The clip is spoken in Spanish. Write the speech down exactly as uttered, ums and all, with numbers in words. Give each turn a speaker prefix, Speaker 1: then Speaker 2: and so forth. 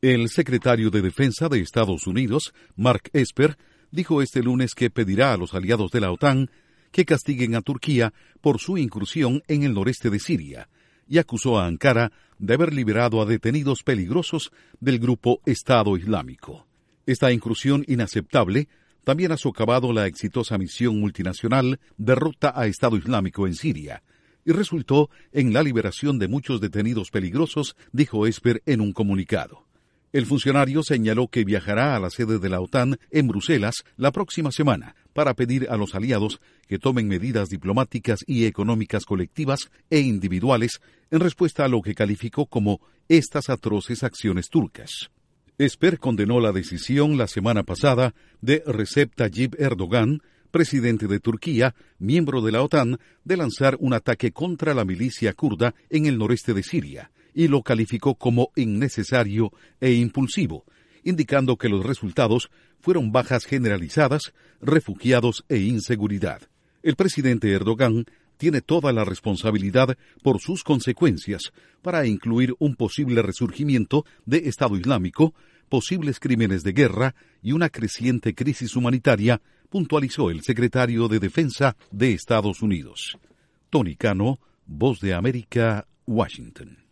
Speaker 1: El secretario de Defensa de Estados Unidos, Mark Esper, dijo este lunes que pedirá a los aliados de la OTAN que castiguen a Turquía por su incursión en el noreste de Siria y acusó a Ankara de haber liberado a detenidos peligrosos del grupo Estado Islámico. Esta incursión inaceptable también ha socavado la exitosa misión multinacional Derrota a Estado Islámico en Siria y resultó en la liberación de muchos detenidos peligrosos, dijo Esper en un comunicado. El funcionario señaló que viajará a la sede de la OTAN en Bruselas la próxima semana para pedir a los aliados que tomen medidas diplomáticas y económicas colectivas e individuales en respuesta a lo que calificó como estas atroces acciones turcas. Esper condenó la decisión la semana pasada de Recep Tayyip Erdogan, presidente de Turquía, miembro de la OTAN, de lanzar un ataque contra la milicia kurda en el noreste de Siria, y lo calificó como innecesario e impulsivo, indicando que los resultados fueron bajas generalizadas, refugiados e inseguridad. El presidente Erdogan tiene toda la responsabilidad por sus consecuencias para incluir un posible resurgimiento de Estado Islámico, posibles crímenes de guerra y una creciente crisis humanitaria, puntualizó el secretario de Defensa de Estados Unidos. Tony Cano, Voz de América, Washington.